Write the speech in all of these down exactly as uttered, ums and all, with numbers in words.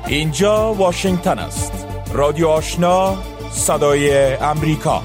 اینجا واشنگتن است. رادیو آشنا، صدای امریکا.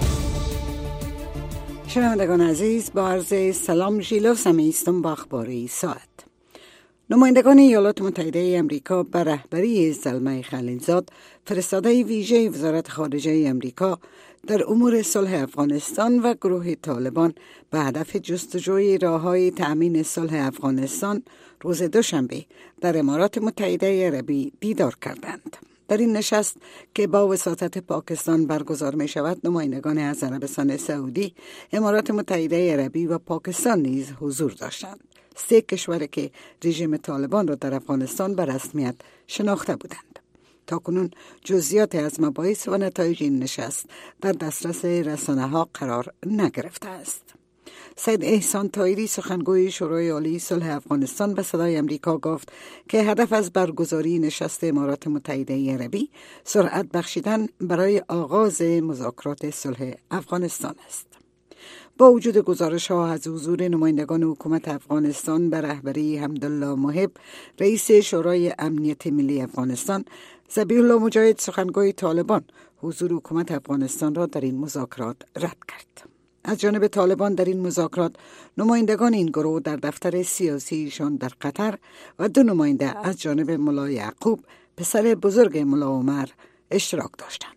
شنوندگان عزیز، با عرض سلام ژیلا سمیستم با اخباری ساعت. نمایندگان ایالات متحده امریکا به رهبری زلمه خلیلزاد، فرستاده ویژه وزارت خارجه امریکا در امور صلح افغانستان و گروه طالبان به هدف جستجوی راه‌های تأمین صلح افغانستان، روز دوشنبه در امارات متحده عربی دیدار کردند. در این نشست که با وساطت پاکستان برگزار می شود، نمایندگان از عربستان سعودی، امارات متحده عربی و پاکستان نیز حضور داشتند. سه کشور که رژیم طالبان را در افغانستان به رسمیت شناخته بودند. تاکنون جزئیات از مباحث و نتایج این نشست در دسترس رسانه‌ها قرار نگرفته است. سید احسان طاهری، سخنگوی شورای عالی صلح افغانستان، به صدای امریکا گفت که هدف از برگزاری نشست امارات متحده عربی سرعت بخشیدن برای آغاز مذاکرات صلح افغانستان است. با وجود گزارش‌ها از حضور نمایندگان حکومت افغانستان به رهبری حمدالله محب، رئیس شورای امنیت ملی افغانستان، ذبیح الله مجاهد، سخنگوی طالبان، حضور حکومت افغانستان را در این مذاکرات رد کرد. از جانب طالبان در این مذاکرات، نمایندگان این گروه در دفتر سیاسیشان در قطر و دو نماینده از جانب ملا یعقوب، پسر بزرگ ملا عمر، اشتراک داشتند.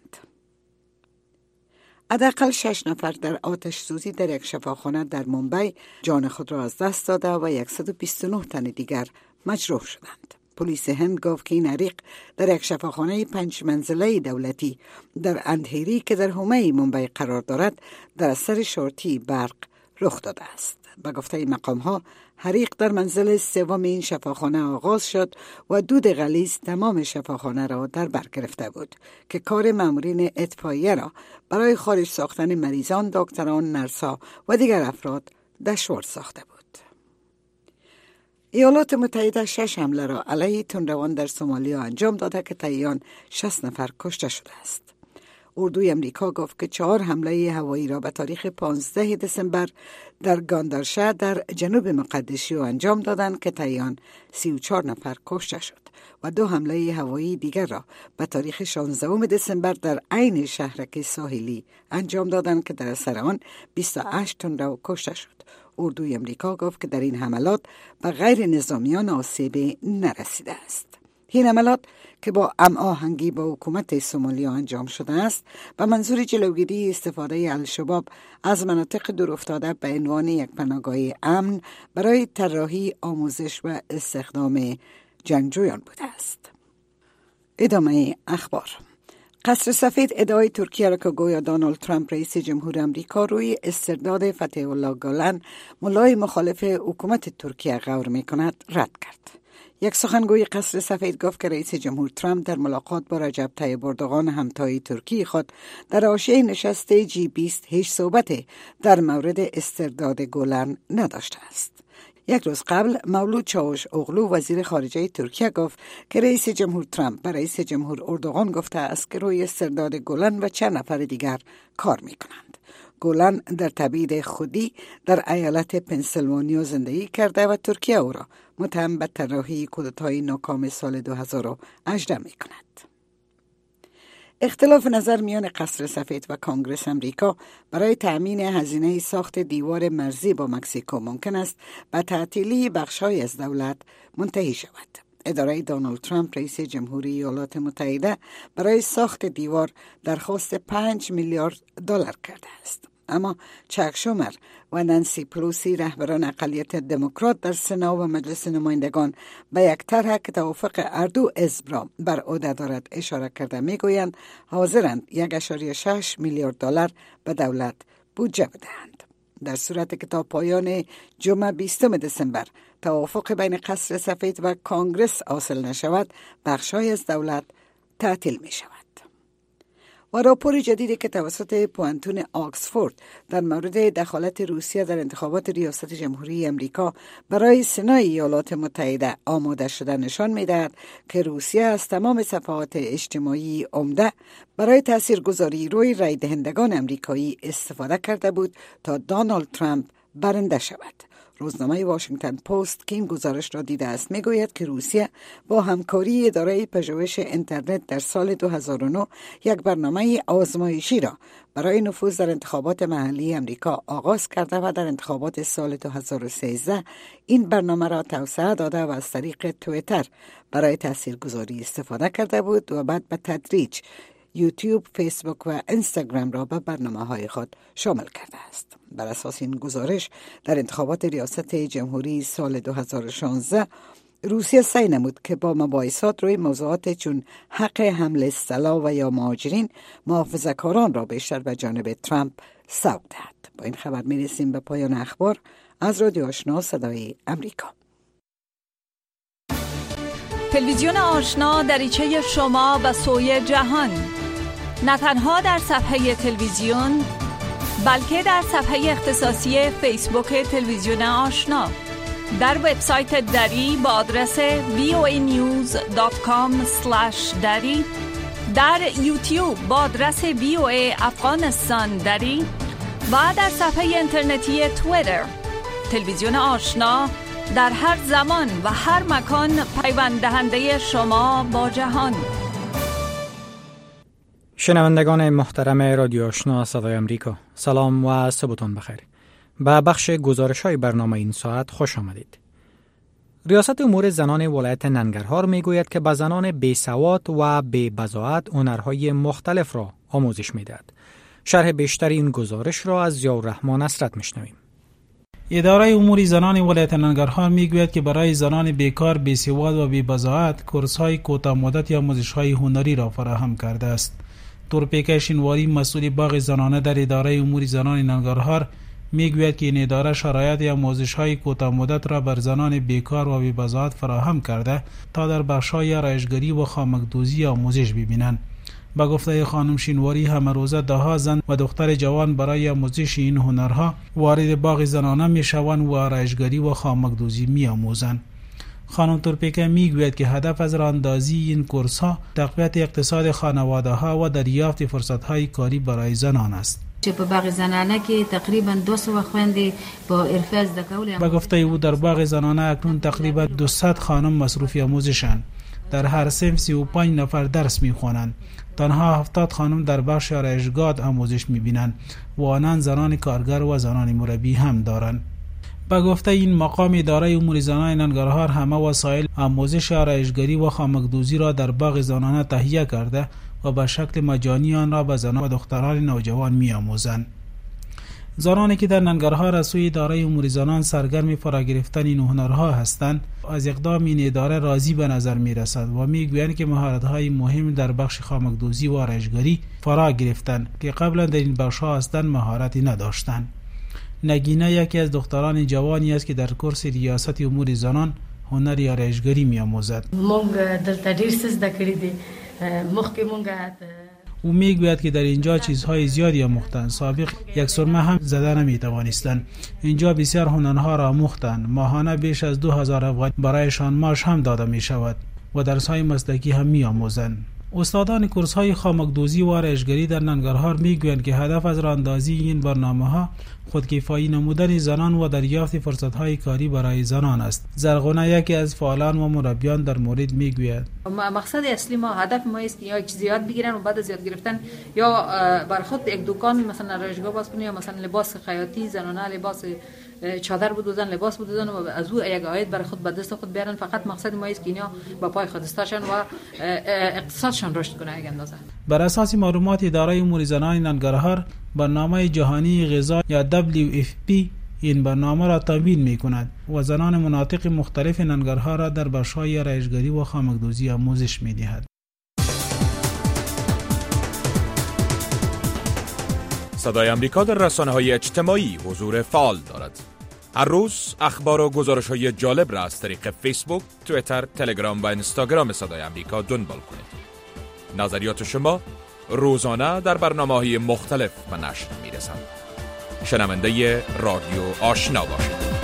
حداقل شش نفر در آتش سوزی در یک شفاخانه در مومبای جان خود را از دست داده و صد و بیست و نه تن دیگر مجروح شدند. پلیس هند گفت که این حریق در یک شفاخانه پنج منزله دولتی در اندهیری که در حومه مومبای قرار دارد، در اثر شورتی برق رخ داده است. به گفته مقام‌ها، حریق در منزل سوم این شفاخانه آغاز شد و دود غلیظ تمام شفاخانه را در بر گرفته بود که کار مامورین اطفائیه را برای خارج ساختن مریضان، دکتران، نرس‌ها و دیگر افراد دشوار ساخته بود. ایالات متحده شش حمله را علیه تندروان در سومالیا انجام داده که طی شصت نفر کشته شده است. اردوی امریکا گفت که چهار حمله هوایی را به تاریخ پانزده دسامبر در گاندارشه در جنوب مقدسیو انجام دادند که طی آن سی و چهار نفر کشته شد و دو حمله هوایی دیگر را به تاریخ شانزدهم دسامبر در عین شهرک ساحلی انجام دادند که در اثر آن بیست و هشت تندرو کشته شد. اردوی امریکا گفت که در این حملات به غیر نظامیان آسیبی نرسیده است. این حملات که با هماهنگی با حکومت سومالیا انجام شده است و منظور جلوگیری استفاده الشباب از مناطق دورافتاده به عنوان یک پناهگاه امن برای طراحی، آموزش و استخدام جنگجویان بوده است. ادامه اخبار. قصر سفید ادعای ترکیه را که گویا دونالد ترامپ رئیس جمهور امریکا روی استرداد فتح الله گولن، ملای مخالف حکومت ترکیه، غور می کند رد کرد. یک سخنگوی قصر سفید گفت که رئیس جمهور ترامپ در ملاقات با رجب طیب اردوغان، همتای ترکی خود، در حاشیه نشست جی بیست هیچ صحبت در مورد استرداد گولن نداشته است. یک روز قبل مولود چاوش اوغلو، وزیر خارجه ترکیه، گفت که رئیس جمهور ترامپ به رئیس جمهور اردوغان گفته است که روی استرداد گولن و چند نفر دیگر کار می کنند. گولن در تبعید خودی در ایالت پنسیلوانیا زندگی کرده و ترکیه او را متهم به طراحی کودتای ناکام سال دو هزار و هجده می کند. اختلاف نظر میان قصر سفید و کانگرس امریکا برای تأمین هزینه ساخت دیوار مرزی با مکزیکو ممکن است به تعطیلی بخش‌های از دولت منتهی شود. اداره دونالد ترامپ، رئیس جمهوری ایالات متحده، برای ساخت دیوار درخواست پنج میلیارد دلار کرده است. اما چاک شومر و نانسی پلوسی، رهبران اقلیت دموکرات در سنا و مجلس نمایندگان، به یک طرح که توافق هر دو حزب را بر عهده دارد اشاره کرده میگویند حاضرند یک ممیز شش میلیارد دلار به دولت بودجه بدهند. در صورتی که تا پایان جمعه بیستم دسامبر توافق بین قصر سفید و کانگرس حاصل نشود، بخش‌های از دولت تعطیل می شود. و راپور جدیدی که توسط پوانتون آکسفورد در مورد دخالت روسیه در انتخابات ریاست جمهوری امریکا برای سنای ایالات متحده آماده شده نشان می‌دهد که روسیه از تمام صفحات اجتماعی عمده برای تاثیرگذاری روی رای دهندگان امریکایی استفاده کرده بود تا دونالد ترامپ برنده شود. روزنامه واشنگتن پست که این گزارش را دیده است میگوید که روسیه با همکاری اداره پژوهش اینترنت در سال دو هزار و نه یک برنامه آزمایشی را برای نفوذ در انتخابات محلی امریکا آغاز کرده و در انتخابات سال دو هزار و سیزده این برنامه را توسعه داده و از طریق توییتر برای تاثیرگذاری استفاده کرده بود و بعد به تدریج یوتیوب، فیسبوک و اینستاگرام را به برنامه‌های خود شامل کرده است. بر اساس این گزارش در انتخابات ریاست جمهوری سال دو هزار و شانزده روسیه سعی نمود که با مباحثات روی موضوعات چون حق حمل سلاح و یا مهاجرین محافظه‌کاران را بیشتر به جانب ترامپ سوق دهد. با این خبر می‌رسیم به پایان اخبار از رادیو آشنا صدای امریکا. تلویزیون آشنا دریچه شما و سوی جهان، نه تنها در صفحه تلویزیون بلکه در صفحه اختصاصی فیسبوک تلویزیون آشنا، در وبسایت دری با آدرس وی او ای نیوز دات کام اسلش دری، در یوتیوب با آدرس وی او ای افغانستان دری و در صفحه اینترنتی توییتر. تلویزیون آشنا در هر زمان و هر مکان پیوند دهنده شما با جهان. شنوندگان محترم رادیو آشنا صدای امریکا، سلام و صبحتون بخیر. به بخش گزارش‌های برنامه این ساعت خوش آمدید. ریاست امور زنان ولایت ننگرهار میگوید که به زنان بی‌سواد و بی‌بضاعت هنرهای مختلف را آموزش میدهد. شرح بیشتر این گزارش را از ضیاءالرحمن نصرت میشنویم. اداره امور زنان ولایت ننگرهار میگوید که برای زنان بیکار، بی‌سواد و بی‌بضاعت کورس‌های کوتاه مدت یا آموزش‌های هنری را فراهم کرده است. تورپیکه شینواری، مسئول باغ زنانه در اداره امور زنان ننگرهار میگوید که این اداره شرایط یا آموزش‌های کوتاه مدت را بر زنان بیکار و بی‌بضاعت فراهم کرده تا در بخش‌های آرایشگری و خامک‌دوزی آموزش ببینند. با گفته خانم شینواری، همه روزه ده ها زن و دختر جوان برای آموزش این هنرها وارد باغ زنانه میشوند و آرایشگری و خامک‌دوزی می‌آموزند. خانم تورپیکه میگوید که هدف از راهاندازی این کورس‌ها تقویت اقتصاد خانواده‌ها و دریافت فرصت‌های کاری برای زنان است. په باغ زنانه کې تقریبا دو سوه خويندې با حرفه زده کول. با گفته او در باغ زنانه اکنون تقریبا دویست خانم مصروف آموزشند. در هر صنف سی و پنج نفر درس می‌خوانند. تنها هفتاد خانم در بخش آرایشگاه آموزش می‌بینند و آنان زنان کارگر و زنان مربی هم دارند. با گفته این مقام اداره امور زنان ننگرهار همه وسایل آموزش آرایشگری و خامک‌دوزی را در باغ زنانه تهیه کرده و به شکل مجانی آن را به زنان و دختران نوجوان می‌آموزند. زنانی که در ننگرهار از سوی اداره امور زنان سرگرم فرا گرفتن این هنرها هستند، از اقدام این اداره راضی به نظر می‌رسد و می‌گویند که مهارت‌های مهم در بخش خامک‌دوزی و آرایشگری فرا گرفتند که قبلا در این بخش‌ها هستند مهارتی نداشتند. نگینه یکی از دختران جوانی است که در کورس ریاست امور زنان هنر آرایشگری می‌آموزد. مونږ دلته ډیر څه زده کړي دي. مخکې مونږ او میگوید که در اینجا چیزهای زیادی آموختند. سابق یک سرمه هم زده نمی‌توانستند. اینجا بسیار هنرها را آموختند. ماهانه بیش از دو هزار افغانی برایشان معاش هم داده می شود و درس‌های مسلکی هم می‌آموزند. استادان کورس‌های خامک‌دوزی و آرایشگری در ننگرهار میگویند که هدف از راهاندازی این برنامه‌ها خودکفایی نمودن زنان و دریافت فرصت‌های کاری برای زنان است. زرغونه یکی از فعالان و مربیان در مورد میگوید مقصد اصلی ما، هدف ما است که یا چیز یاد بگیرن و بعد از یاد گرفتن یا بر خود یک دکان مثلا آرایشگاه باز کنن یا مثلا لباس خیاطی زنانه، لباس چادر بدوزن، لباس بدوزن و از او یک عاید برای خود به دست خود بیارن. فقط مقصد ما است که اینا با پای خود استاشن و اقتصادشان رشد کنه یک اندازه. بر اساس معلومات اداره امور زنان ننگرهار، برنامه جهانی غذا یا دبلیو اف پی این برنامه را تمویل می‌کند و زنان مناطق مختلف ننگرهار را در بخش‌های آرایشگری و خامک‌دوزی آموزش می‌دهد. صدای امریکا در رسانه‌های اجتماعی حضور فعال دارد. هر روز اخبار و گزارش‌های جالب را از طریق فیسبوک، توییتر، تلگرام و اینستاگرام صدای امریکا دنبال کنید. نظریات شما روزانه در برنامه‌های مختلف به نشر می‌رسند. شنونده رادیو آشنا باشید.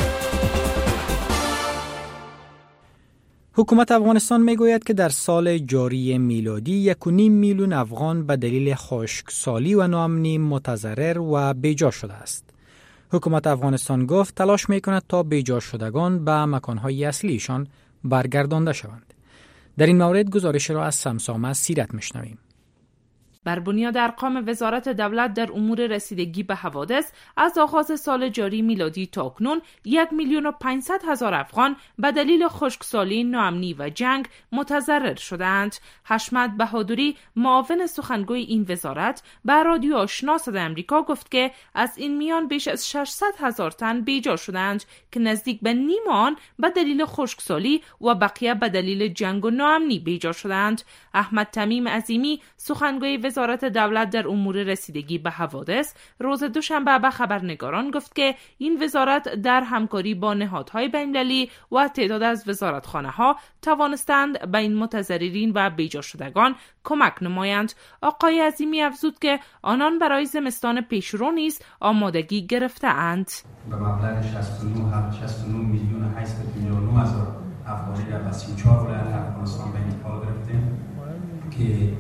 حکومت افغانستان میگوید که در سال جاری میلادی یک و نیم میلیون افغان به دلیل خشکسالی و ناامنی متضرر و بیجا شده است. حکومت افغانستان گفت تلاش میکند تا بیجا شدگان به مکانهای اصلیشان برگردانده شوند. در این مورد گزارش را از سمسامه سیرت میشنویم. بر بنیاد ارقام وزارت دولت در امور رسیدگی به حوادث از آغاز سال جاری میلادی تا اکنون یک میلیون و پانصد هزار افغان به دلیل خشکسالی، ناامنی و جنگ متضرر شدند. حشمت بهادری، معاون سخنگوی این وزارت، به رادیو آشنا صدای آمریکا گفت که از این میان بیش از ششصد هزار تن بیجا شدند که نزدیک به نیم آن به دلیل خشکسالی و بقیه به دلیل جنگ و ناامنی بیجا شدند. احمد تمیم عظیمی، سخنگوی وزارت دولت در امور رسیدگی به حوادث، روز دوشنبه به خبرنگاران گفت که این وزارت در همکاری با نهادهای بین‌المللی و تعداد از وزارتخانه‌ها توانستند به این متضررین و بیجا شدگان کمک نمایند. آقای عظیمی افزود که آنان برای زمستان پیشرو نیز آمادگی گرفته‌اند. به مبلغ شصت و نه میلیون و هشتصد و نود و نه هزار افغانی را به سی و چهار ولایت افغانستان به انتقال گرفتیم که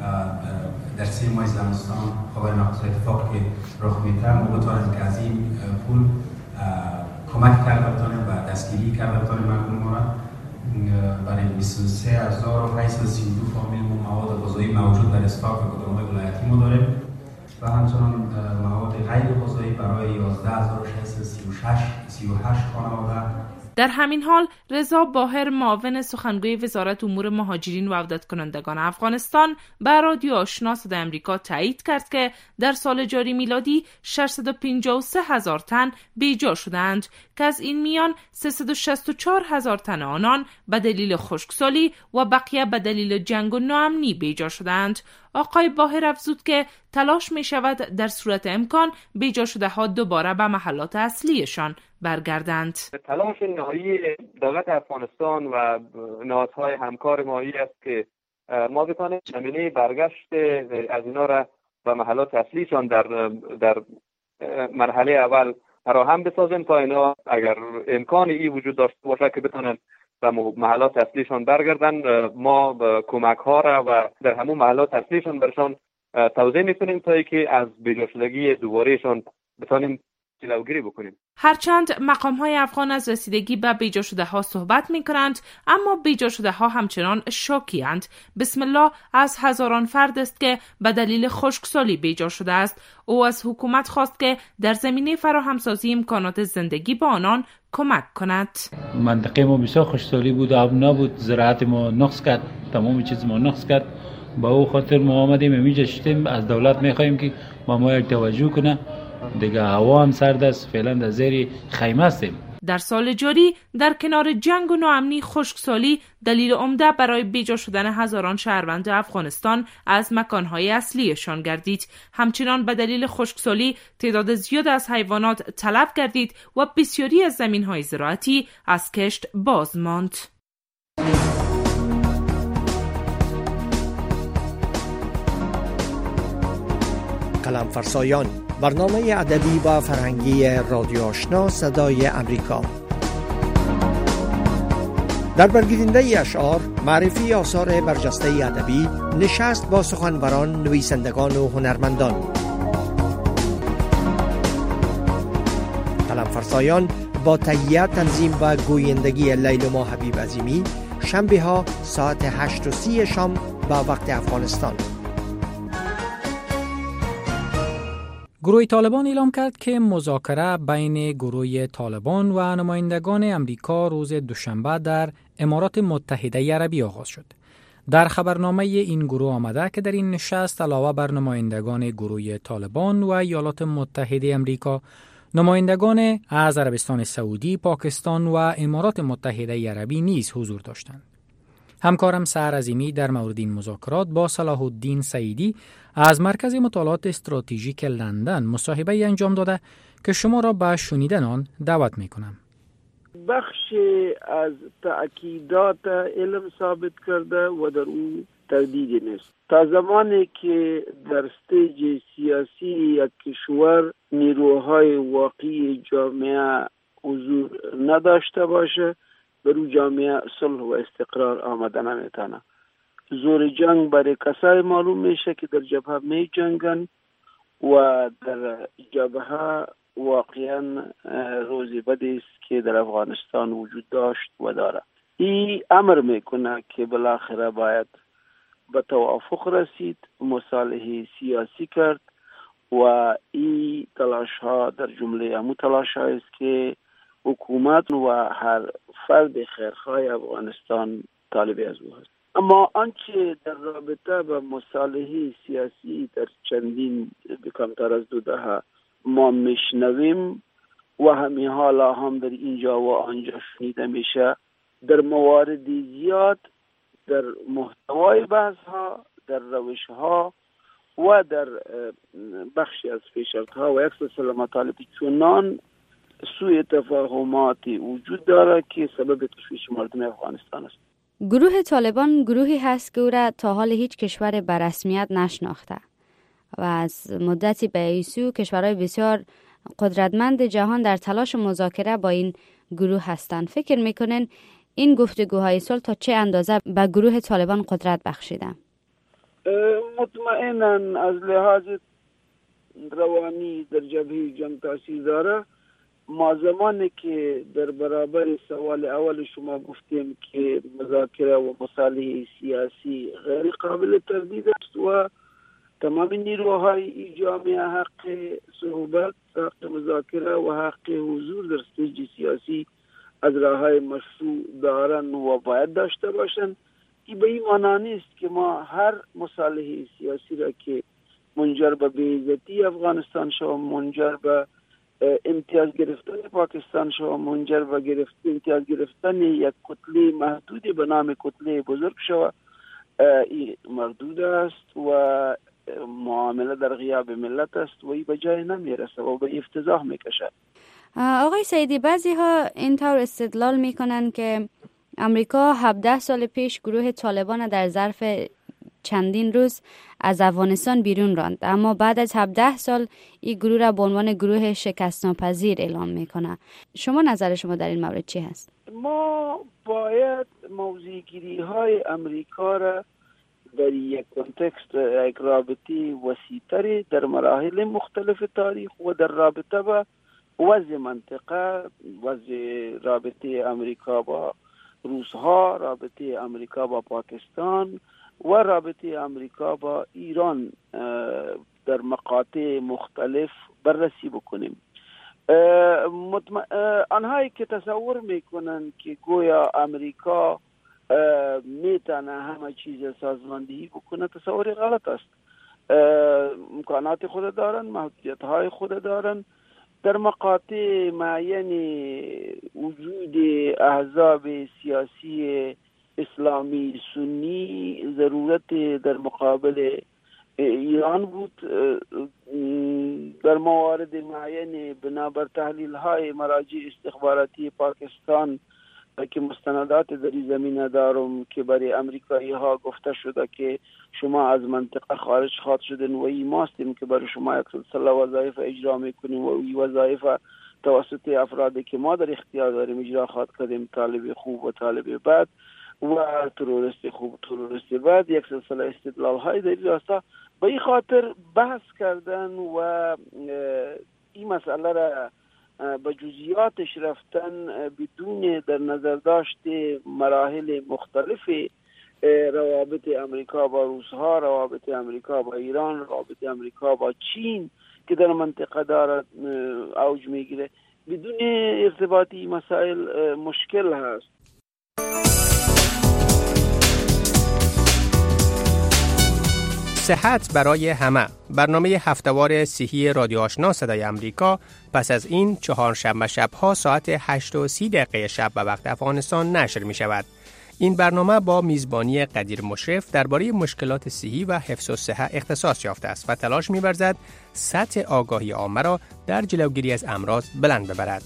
در سه ماه زمستان خبر ناقص اتفاق که رخ میده ما بتوانیم که از این پول کمک کرده بتانیم و دستگیری کرده بتانیم مردم ما را. برای بیست و سه هزار و هشتصد و سی و دو فامیل مواد غذایی موجود در استاک گودام‌های ولایتی ما داریم و همچنان مواد غیر غذایی برای یازده هزار و ششصد و سی و هشت خانواده. در همین حال رضا باهر، معاون سخنگوی وزارت امور مهاجرین و عودت کنندگان افغانستان، به رادیو آشنا صدای آمریکا تایید کرد که در سال جاری میلادی ششصد و پنجاه و سه هزار تن بیجا شدند که از این میان سیصد و شصت و چهار هزار تن آنان به دلیل خشکسالی و بقیه به دلیل جنگ و ناامنی بیجا شدند. آقای باهر افزود که تلاش می شود در صورت امکان بیجا شده ها دوباره به محلات اصلیشان برگردند. تلاش نهایی دولت افغانستان و نهادهای همکار مایی است که ما بتوانیم زمینه برگشت از اینا را به محلات اصلیشان در در مرحله اول فراهم بسازیم تا اینا اگر امکان ای وجود داشته باشه که بتونن و محلات اصلیشان برگردن، ما کمک ها را و در همون محلات اصلیشان برشان توضیح میکنیم تا اینکه از بیجا شدگی دوبارهشان بتونیم جلوگیری بکنیم. هرچند مقام های افغان از رسیدگی به بیجا شده ها صحبت می کنند، اما بیجا شده ها همچنان شاکی اند. بسم الله از هزاران فرد است که به دلیل خشکسالی بیجا شده است. او از حکومت خواست که در زمینه فراهمسازی امکانات زندگی با آنان کمک کند. منطقه ما بسیار خشکسالی بود، آب نبود، زراعت ما نقص کرد، تمام چیز ما نقص کرد. با او خاطر ما آمدیم اینجا شدیم، از دولت میخوایم که با ما یک توجه کنه. دیگه هوا هم سرد است، فعلا در زیر خیمه هستیم. در سال جاری در کنار جنگ و ناامنی، خشکسالی دلیل عمده برای بیجا شدن هزاران شهروند افغانستان از مکانهای اصلیشان گردید. همچنان به دلیل خشکسالی تعداد زیاد از حیوانات تلف گردید و بسیاری از زمینهای زراعتی از کشت باز ماند. قلم فرسایان، برنامه ادبی و فرهنگی رادیو آشنا صدای امریکا. در برگزیدنده اشعار، معرفی آثار برجسته ادبی، نشست با سخنوران، نویسندگان و هنرمندان. قلم فرسایان با تهیه، تنظیم و گویندگی لیلما حبیب عظیمی، شنبه ها ساعت هشت و سی شام با وقت افغانستان. گروه طالبان اعلام کرد که مذاکره بین گروه طالبان و نمایندگان امریکا روز دوشنبه در امارات متحده عربی آغاز شد. در خبرنامه این گروه آمده که در این نشست علاوه بر نمایندگان گروه طالبان و ایالات متحده امریکا، نمایندگان از عربستان سعودی، پاکستان و امارات متحده عربی نیز حضور داشتند. همکارم سحر عظیمی در مورد این مذاکرات با صلاح الدین سعیدی از مرکز مطالعات استراتژیک لندن مصاحبه انجام داده که شما را به شنیدن آن دعوت می کنم. بخش از تأکیدات علم ثابت کرده و در او تردیدی نیست. تا زمانی که در استیج سیاسی یک کشور نیروهای واقعی جامعه حضور نداشته باشه، برای جامعه صلح و استقرار آمده نمیتونه. زور جنگ برای کسای معلوم میشه که در جبهه می جنگن و در جبهه واقعا روز بدی است که در افغانستان وجود داشت و داره. این امر میکنه که بالاخره باید به توافق رسید، مصالحه سیاسی کرد و این تلاش ها در جمله همون تلاش ها است که حکومت و هر فرد خیرخواه افغانستان طالب از او هست. اما آنچه در رابطه با مصالحه سیاسی در چندین کمتر از دو دهه ما میشنویم و همین حالا هم در اینجا و آنجا شنیده میشه، در موارد زیاد در محتوای بحث ها، در روش ها و در بخشی از فشرت ها و یک سلسله مطالب چنان سوء تفاهماتی وجود داره که سبب تشویش مردم افغانستان است. گروه طالبان گروهی هست که او را تا حال هیچ کشور به رسمیت نشناخته و از مدتی به این سو کشورهای بسیار قدرتمند جهان در تلاش مذاکره با این گروه هستند. فکر میکنن این گفتگوهای صلح تا چه اندازه به گروه طالبان قدرت بخشیده؟ مطمئنا از لحاظ روانی در جبهه جنگ تاثیر داره. ما زمانی که در برابر سوال اول شما گفتیم که مذاکره و مصالحه سیاسی غیر قابل تردید است و تمام نیروهای جامعه حق صحبت، حق مذاکره و حق حضور در استیج سیاسی از راههای مشروع دارن و باید داشته باشن. این به این معنا نیست که ما هر مصالحه سیاسی را که منجر به بی‌عزتی افغانستان شود، منجر به امتیاز گرفتن پاکستان شود، منجر به گرفت امتیاز گرفتن یک کتله محدودی به نام کتله بزرگ شود، این مردود است و معامله در غیاب ملت است و این به جای نمیرسه و به افتضاح میکشه. آقای سیدی، بعضی ها اینطور استدلال میکنن که امریکا هفده سال پیش گروه طالبان در ظرف چندین روز از افغانستان بیرون راند، اما بعد از هفده سال این گروه را به عنوان گروه شکست ناپذیر اعلام میکنه. شما نظر شما در این مورد چی هست؟ ما باید موضوع گیری های امریکا را در یک کنتکست، یک رابطه وسیع‌تری در مراحل مختلف تاریخ و در رابطه با وضع منطقه، وضع رابطه امریکا با روس‌ها، رابطه امریکا با پاکستان و رابطه امریکا با ایران در مقاطع مختلف بررسی بکنیم. مطمئن آنهایی که تصور میکنن که گویا امریکا میتونه همه چیز سازماندهی بکنه، تصور غلط است. امکانات خود دارن، محدودیت های خود دارن. در مقاطع معین وجود احزاب سیاسی اسلامی سنی ضرورت در مقابل ایران بود. در موارد معین بنابر تحلیل های مراجع استخباراتی پاکستان که مستندات در این زمینه دارم که برای امریکایی ها گفته شده که شما از منطقه خارج خواهد شدن و این ماستیم که برای شما یک سلسله وظایف اجرا میکنیم و این وظایف توسط افرادی که ما در اختیار داریم اجرا خواهد کردیم، طالب خوب و طالب بد و تروریست خوب و تروریست بد. یک سلسله استدلال های در این راستا به این خاطر بحث کردن و این مسئله را به جزئیاتش رفتن بدون در نظر داشت مراحل مختلف روابط امریکا با روس‌ها، روابط امریکا با ایران، روابط امریکا با چین که در منطقه دارد اوج میگیره، بدون ارتباطی مسائل مشکل هست. صحت برای همه، برنامه هفتهوار صحی رادیو آشنا صدای امریکا پس از این چهارشنبه شبها ساعت هشت و سی دقیقه شب به وقت افغانستان نشر می شود. این برنامه با میزبانی قدیر مشرف درباره مشکلات صحی و حفظ الصحه اختصاص یافته است و تلاش می ورزد سطح آگاهی عامه را در جلوگیری از امراض بلند ببرد.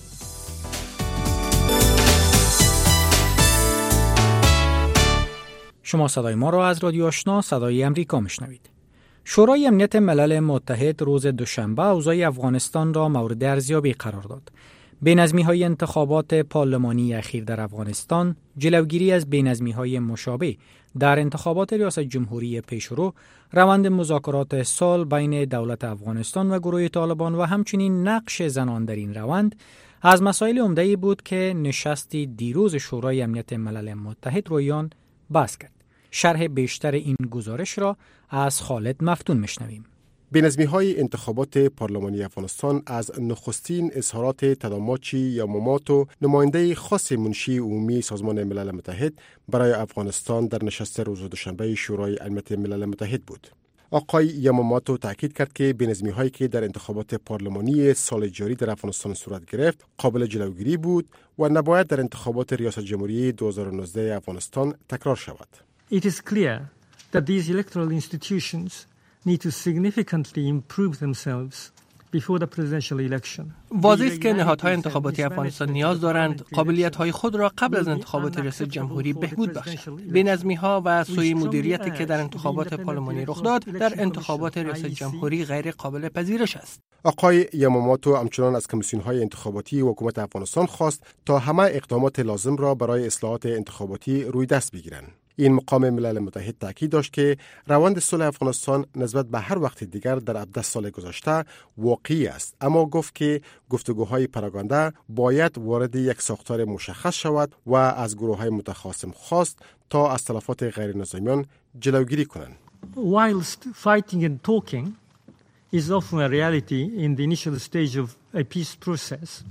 شما صدای ما را از رادیو آشنا صدای امریکا میشنوید. شورای امنیت ملل متحد روز دوشنبه اوضاع افغانستان را مورد ارزیابی قرار داد. بی‌نظمی‌های انتخابات پارلمانی اخیر در افغانستان، جلوگیری از بی‌نظمی‌های مشابه در انتخابات ریاست جمهوری پیشرو، روند مذاکرات صلح بین دولت افغانستان و گروه طالبان و همچنین نقش زنان در این روند از مسائل عمده‌ای بود که نشست دیروز شورای امنیت ملل متحد رویان بحث کرد. شرح بیشتر این گزارش را از خالد مفتون میشنویم. بی‌نظمی‌های انتخابات پارلمانی افغانستان از نخستین اظهارات تداماچی یاماماتو، نماینده خاص منشی عمومی سازمان ملل متحد برای افغانستان در نشست روز دوشنبه شورای امنیت ملل متحد بود. آقای یاماماتو تاکید کرد که بی‌نظمی‌هایی که در انتخابات پارلمانی سال جاری در افغانستان صورت گرفت قابل جلوگیری بود و نباید در انتخابات ریاست جمهوری دو هزار و نوزده افغانستان تکرار شود. It is clear that these electoral institutions need to significantly improve themselves before the presidential election. واضح است که نهادهای انتخاباتی افغانستان نیاز دارند قابلیت‌های خود را قبل از انتخابات ریاست جمهوری بهبود بخشند. بی‌نظمی‌ها و سوء مدیریتی که در انتخابات پارلمانی رخ داد در انتخابات ریاست جمهوری غیر قابل پذیرش است. آقای یاماماتو همچنان از کمیسیون‌های انتخاباتی حکومت افغانستان خواست تا همه اقدامات لازم را برای اصلاحات انتخاباتی روی دست بگیرند. این مقام ملل متحد تاکید داشت که روند صلح افغانستان نسبت به هر وقت دیگر در هفده سال گذشته واقعی است، اما گفت که گفتگوهای پراگنده باید وارد یک ساختار مشخص شود و از گروه‌های متخاصم خواست تا از تلفات غیر نظامیان جلوگیری کنند. Whilst fighting and talking is often a reality in the initial stage of a peace process.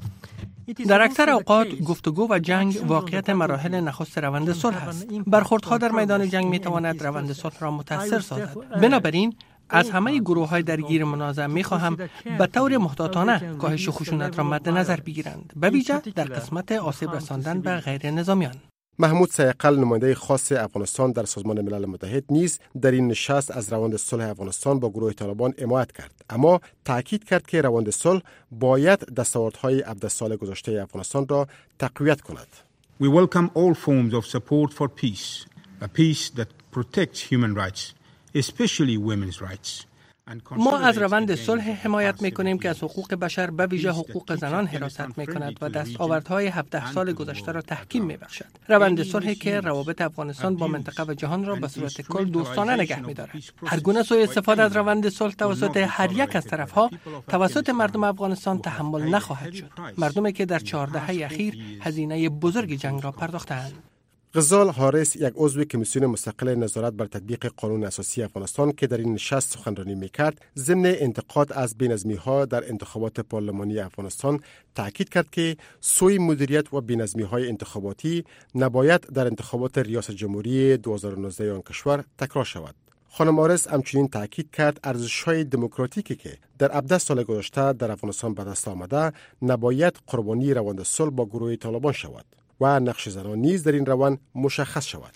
در اکثر اوقات گفتگو و جنگ واقعیت مراحل نخست روند صلح است. برخوردها در میدان جنگ می تواند روند صلح را متاثر سازد. بنابراین از همه گروه‌های درگیر منازعه می‌خواهم به طور محتاطانه کاهش خشونت را مد نظر بگیرند، به ویژه در قسمت آسیب رساندن به غیر نظامیان. محمود سیقل، نماینده خاص افغانستان در سازمان ملل متحد، نیز در این نشست از روند صلح افغانستان با گروه طالبان حمایت کرد، اما تاکید کرد که روند صلح باید دستاوردهای هفده سال گذشته افغانستان را تقویت کند. We welcome all forms of support for peace, a peace that protects human rights, especially women's rights. ما از روند صلح حمایت می‌کنیم که از حقوق بشر به ویژه حقوق زنان حراست می‌کند و دستاوردهای هفده سال گذشته را تحکیم می‌بخشد. روند صلحی که روابط افغانستان با منطقه و جهان را به صورت کل دوستانه نگه می‌دارد. هر گونه سوء استفاده از روند صلح توسط هر یک از طرف‌ها توسط مردم افغانستان تحمل نخواهد شد. مردمی که در چهار دهه اخیر هزینه بزرگ جنگ را پرداخته‌اند. غزال حارس، یک عضو کمیسیون مستقل نظارت بر تطبیق قانون اساسی افغانستان که در این نشست سخنرانی میکرد، ضمن انتقاد از بی‌نظمی‌ها در انتخابات پارلمانی افغانستان تاکید کرد که سوء مدیریت و بی‌نظمی‌های انتخاباتی نباید در انتخابات ریاست جمهوری دو هزار و نوزده آن کشور تکرار شود. خانم حارس همچنین تاکید کرد ارزش‌های دموکراتیکی که در هفده سال گذشته در افغانستان به دست آمده نباید قربانی روند صلح با گروه طالبان شود و نقش زنان نیز در این روند مشخص شود.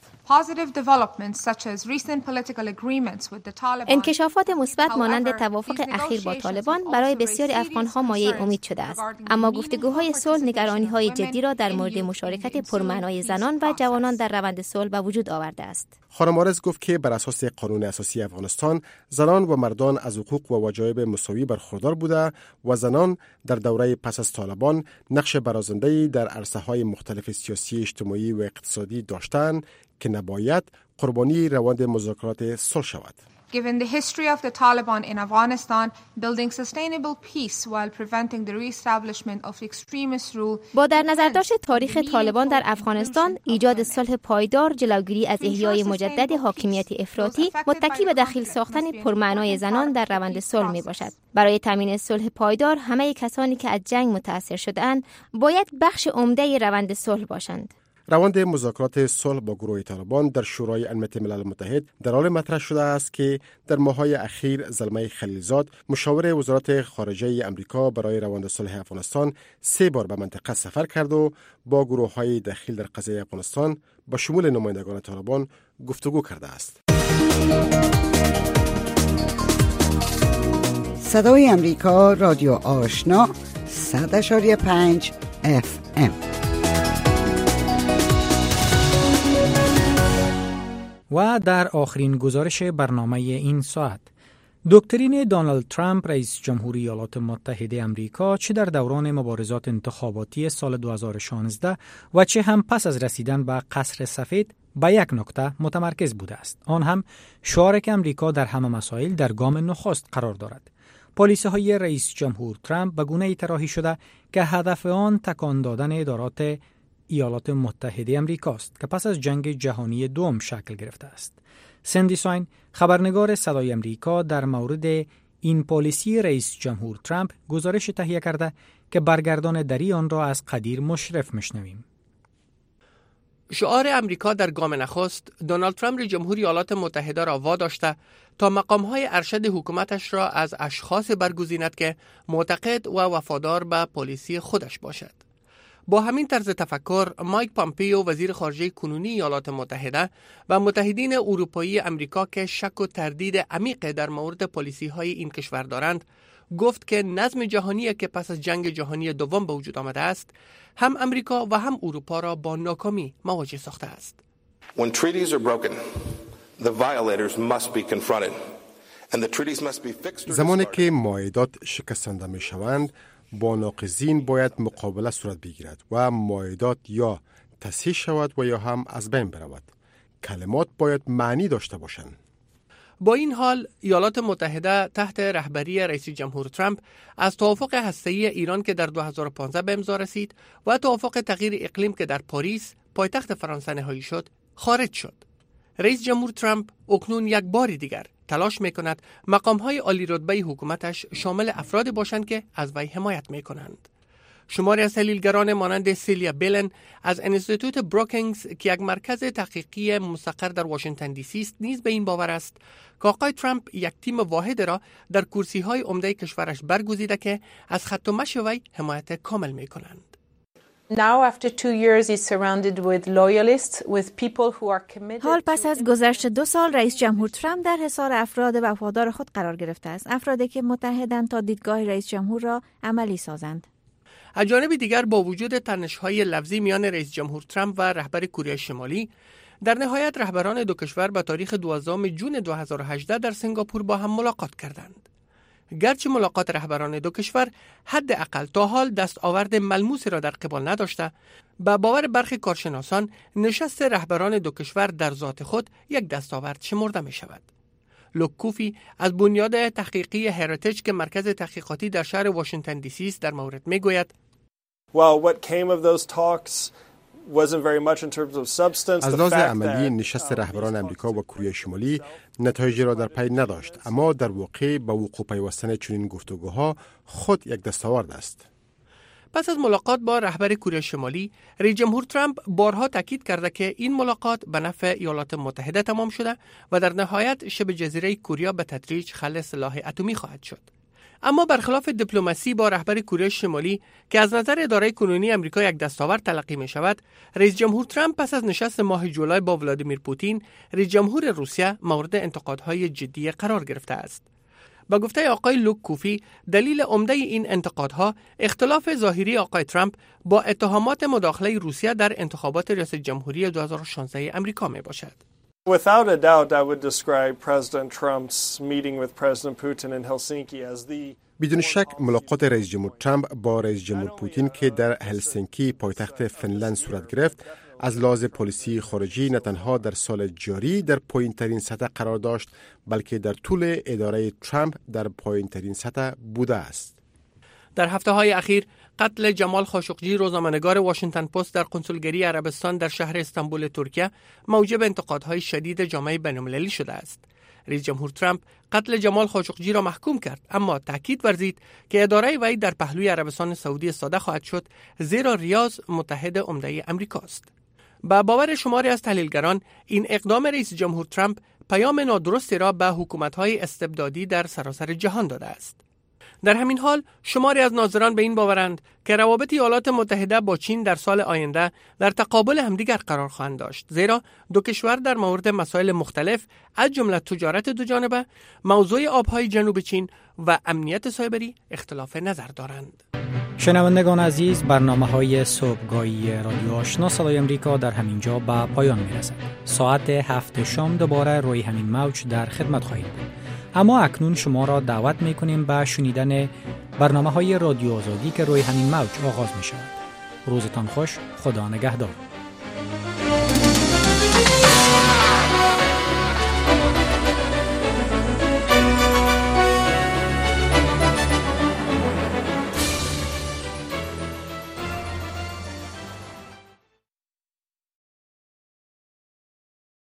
انکشافات مثبت مانند توافق اخیر با طالبان برای بسیاری افغان‌ها مایه امید شده است، اما گفتگوهای صلح نگرانی‌های جدی را در مورد مشارکت پرمعنای زنان و جوانان در روند صلح به وجود آورده است. خانم حارس گفت که بر اساس قانون اساسی افغانستان زنان و مردان از حقوق و واجب مساوی برخوردار بوده و زنان در دوره پس از طالبان نقش برازنده‌ای در عرصه‌های مختلف سیاسی، اجتماعی و اقتصادی داشتند که نباید قربانی روند مذاکرات صلح شود. Given the history of the Taliban in Afghanistan, building sustainable peace while preventing the re-establishment of extremist rule. با در نظر داشت تاریخ طالبان در افغانستان، ایجاد صلح پایدار، جلوگیری از احیای مجدد حاکمیت افراطی، متکی به دخیل ساختن پرمعنای زنان در روند صلح می باشد. برای تامین صلح پایدار، همه کسانی که از جنگ متاثر شده‌اند باید بخش عمده روند صلح باشند. روند مذاکرات صلح با گروه طالبان در شورای امنیت ملل متحد در حال مطرح شده است که در ماه‌های اخیر زلمه خلیلزاد، مشاور وزارت خارجه آمریکا برای روند صلح افغانستان، سه بار به منطقه سفر کرد و با گروه‌های دخیل در قضیه افغانستان با شمول نمایندگان طالبان گفتگو کرده است. صدای آمریکا، رادیو آشنا، صد و پنج اف ام. و در آخرین گزارش برنامه این ساعت، دکترین دونالد ترامپ رئیس جمهوری ایالات متحده آمریکا چه در دوران مبارزات انتخاباتی سال دو هزار و شانزده و چه هم پس از رسیدن به قصر سفید به یک نکته متمرکز بوده است. آن هم شعار که آمریکا در همه مسائل در گام نخست قرار دارد. پالیسی‌های رئیس جمهور ترامپ به گونه‌ای طراحی شده که هدف آن تکان دادن ادارات ایالات متحده آمریکا است که پس از جنگ جهانی دوم شکل گرفته است. سندی ساین، خبرنگار صدای آمریکا، در مورد این پالیسی رئیس جمهور ترامپ گزارش تهیه کرده که برگردان دری آن را از قدیر مشرف میشنویم. شعار امریکا در گام نخست، دونالد ترامپ رئیس جمهور ایالات متحده را واداشته تا مقام‌های ارشد حکومتش را از اشخاص برگزیند که معتقد و وفادار به پالیسی خودش باشد. با همین طرز تفکر، مایک پامپیو، وزیر خارجه کنونی ایالات متحده و متحدین اروپایی امریکا که شک و تردید عمیق در مورد پالیسی‌های این کشور دارند، گفت که نظم جهانی که پس از جنگ جهانی دوم به وجود آمده است، هم امریکا و هم اروپا را با ناکامی مواجه ساخته است. When treaties are broken, the violators must be confronted and the treaties must be fixed. زمانی که معاهدات شکستانده می شوند، با ناقضین باید مقابله صورت بگیرد و معاهدات یا تصحیح شود و یا هم از بین برود. کلمات باید معنی داشته باشند. با این حال، ایالات متحده تحت رهبری رئیس جمهور ترامپ از توافق هسته‌ای ایران که در دو هزار و پانزده به امضا رسید و توافق تغییر اقلیم که در پاریس پایتخت فرانسه نهایی شد، خارج شد. رئیس جمهور ترامپ اکنون یک بار دیگر تلاش می‌کند مقام‌های عالی رتبه حکومتش شامل افرادی باشند که از وی حمایت می‌کنند. شماری از تحلیلگران مانند سیلیا بیلن از انستیتوت بروکینگز که یک مرکز تحقیقی مستقر در واشنگتن دی سی است نیز به این باور است که آقای ترامپ یک تیم واحد را در کرسی‌های عمده کشورش برگزیده که از خط و مشی وی حمایت کامل می‌کنند. حال پس از گذشت دو سال رئیس جمهور ترامپ در حصار افراد وفادار خود قرار گرفته است. افرادی که متحدند تا دیدگاه رئیس جمهور را عملی سازند. از جانب دیگر، با وجود تنش‌های لفظی میان رئیس جمهور ترامپ و رهبر کره شمالی، در نهایت رهبران دو کشور به تاریخ دوازدهم جون دو هزار و هجده در سنگاپور با هم ملاقات کردند. گرچه ملاقات رهبران دو کشور حداقل تا حال دستاورد ملموسی را در قبال نداشته، به باور برخی کارشناسان نشست رهبران دو کشور در ذات خود یک دستاورد شمرده می شود. لوک کوفی از بنیاد تحقیقی هریتیج که مرکز تحقیقاتی در شهر واشنگتن دی سی است در مورد می گوید Well, what came of those talks wasn't very much in terms of substance. از لحاظ عملی نشست رهبران امریکا و کره شمالی نتایجی را در پی نداشت، اما در واقع با وقوع پیوستن چنین گفتگوها خود یک دستاورد است. پس از ملاقات با رهبر کره شمالی، رئیس جمهور ترامپ بارها تاکید کرده که این ملاقات به نفع ایالات متحده تمام شده و در نهایت شبه جزیره کره به تدریج خلع سلاح اتمی خواهد شد. اما برخلاف دیپلماسی با رهبر کره شمالی که از نظر اداره کنونی امریکا یک دستاورد تلقی می شود، رئیس جمهور ترامپ پس از نشست ماه جولای با ولادیمیر پوتین، رئیس جمهور روسیه، مورد انتقادهای جدی قرار گرفته است. با گفته آقای لوک کوفی، دلیل عمده این انتقادها اختلاف ظاهری آقای ترامپ با اتهامات مداخله روسیه در انتخابات ریاست جمهوری دو هزار و شانزده امریکا می باشد. Without a doubt, I would describe President Trump's meeting with President Putin in Helsinki as the بدون شک ملاقات رئیس جمهور ترامپ با رئیس جمهور پوتین که در هلسینکی پایتخت فنلند صورت گرفت، از لحاظ پالیسی خارجی نه تنها در سال جاری در پایین‌ترین سطح قرار داشت، بلکه در طول اداره ترامپ در پایین‌ترین سطح بوده است. در هفته‌های اخیر قتل جمال خاشقجی، روزنامه‌نگار واشنگتن پست در کنسولگری عربستان در شهر استانبول ترکیه، موجب انتقادهای شدید جامعه بین‌المللی شده است. رئیس جمهور ترامپ قتل جمال خاشقجی را محکوم کرد، اما تاکید ورزید که اداره وی در پهلوی عربستان سعودی ساده خواهد شد، زیرا ریاض متحد عمده امریکاست. با باور شماری از تحلیلگران، این اقدام رئیس جمهور ترامپ پیام نادرستی را به حکومت‌های استبدادی در سراسر جهان داده است. در همین حال، شماری از ناظران به این باورند که روابط ایالات متحده با چین در سال آینده در تقابل همدیگر قرار خواهند داشت، زیرا دو کشور در مورد مسائل مختلف از جمله تجارت دوجانبه، موضوع آبهای جنوب چین و امنیت سایبری اختلاف نظر دارند. شنوندگان عزیز، برنامه‌های صبحگاهی رادیو آشنا صدای امریکا در همین جا به پایان می‌رسد. ساعت هفت شام دوباره روی همین موج در خدمت خواهید بود. اما اکنون شما را دعوت می کنیم به شنیدن برنامه های رادیو آزادی که روی همین موج آغاز می شود. روزتان خوش، خدا نگهدار.